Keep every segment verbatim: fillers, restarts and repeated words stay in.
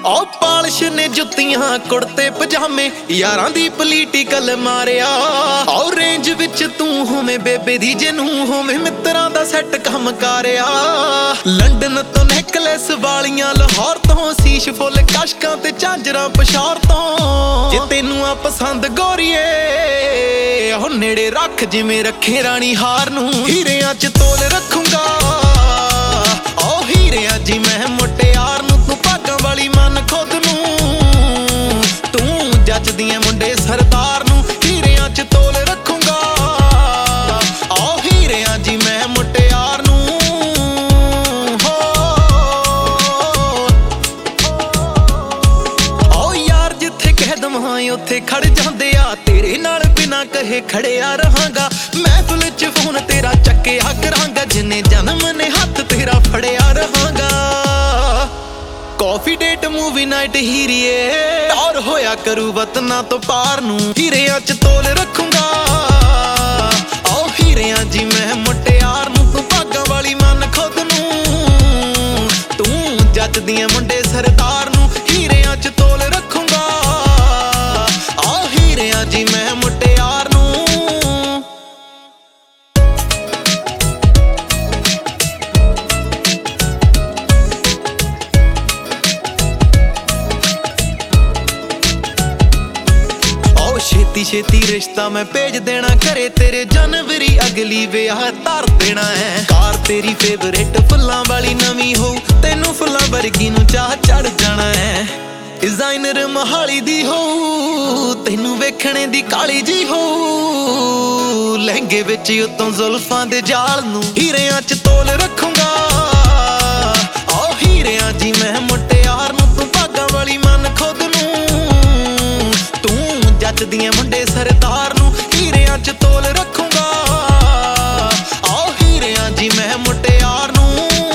ओ polish ने जुत्तियां कुड़ते पजामे यारां दी पोलीटिकल मारिया ओ रेंज विच तू होवे बेबे दी जेनू होवे मित्रां दा सैट काम कारिया लंडन तो नेकलेस वालियां लाहौर तो शीश फुल कशकां ते झांजरां पशौर तो जे तेनू आ पसंद गोरीए ओ नेड़े रख जिवें रखे रानी हार नू हीरियां च तोल रखूंगा ओ हीरियां जी मैं मुटियार नू तू भागां वाली मन खुद नू तू जचदियां मुंडे सरदार नू हीरियां च तोल रखूंगा ओ हीरियां जी मैं मुटियार नू हो ओ यार जिथे कह दवां उत्थे खड़ जांदे आ तेरे नाल बिना कहे खड़िया रहांगा महफिल च फोन तेरा चक्किया करांगा जिन्ने जन्म ने हथ तेरा फड़िया रहांगा कॉफी डेट मूवी नाइट हीरिए और होया करू वतना तो पार नू हीरियां च तोल रखूंगा ओ हीरियां जी मैं मुटियार नू तू भागां वाली मन खुद नू तू जचदियां मुंडे सरदार नू हीरियां च तोल रखूंगा ओ हीरियां जी मैं मुटियार नू छेती छेती रिश्ता मैं भेज देना घरे तेरे जनवरी अगली विआह धर देना है कार तेरी फेवरेट फुल्लां वाली नवी हो तेनू फुल्लां वर्गी नू चाह चढ़ जाना है डिजाइनर मोहाली दी हो तेनू वेखणे दी काली जी हो लहंगे विच उत्तों जुल्फां दे जाल नू हीरियां च तोल रखूंगा ओ हीरियां जी मैं मुटियार नू तू भागां वाली मन खुद नू जचदियां मुंडे सरदार नू हीरियां च तोल रखूंगा ओ हीरियां जी मैं मुटियार नू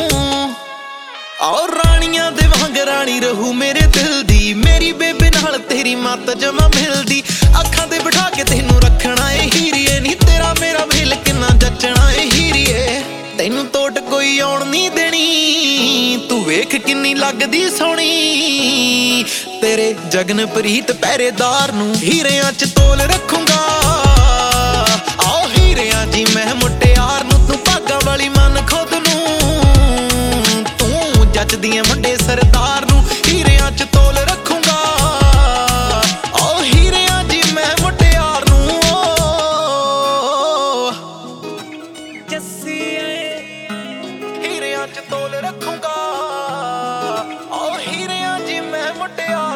और रानियां दे वांग रानी रहू मेरे दिल दी मेरी बेबे नाल तेरी मत जमा मिलदी अखां ते बिठा के तेनू रखना ए हीरिए नी तेरा मेरा भेल किन्ना जचना ए हीरिए तेनू तोट कोई आउण नहीं देनी तू वेख किन्नी लगदी सोहणी तेरे जगन प्रीत पहरेदार नू हीरियां च तोल रखूंगा ओ हीरियां जी मैं मुटियार नू तू भागां वाली मन खुद नू तू जचदियां मुंडे सरदार नू हीरियां च तोल रखूंगा ओ हीरियां जी मैं मुटियार नू जस्सिए हीरियां च तोल रखूंगा ओ हीरियां जी मैं मुटियार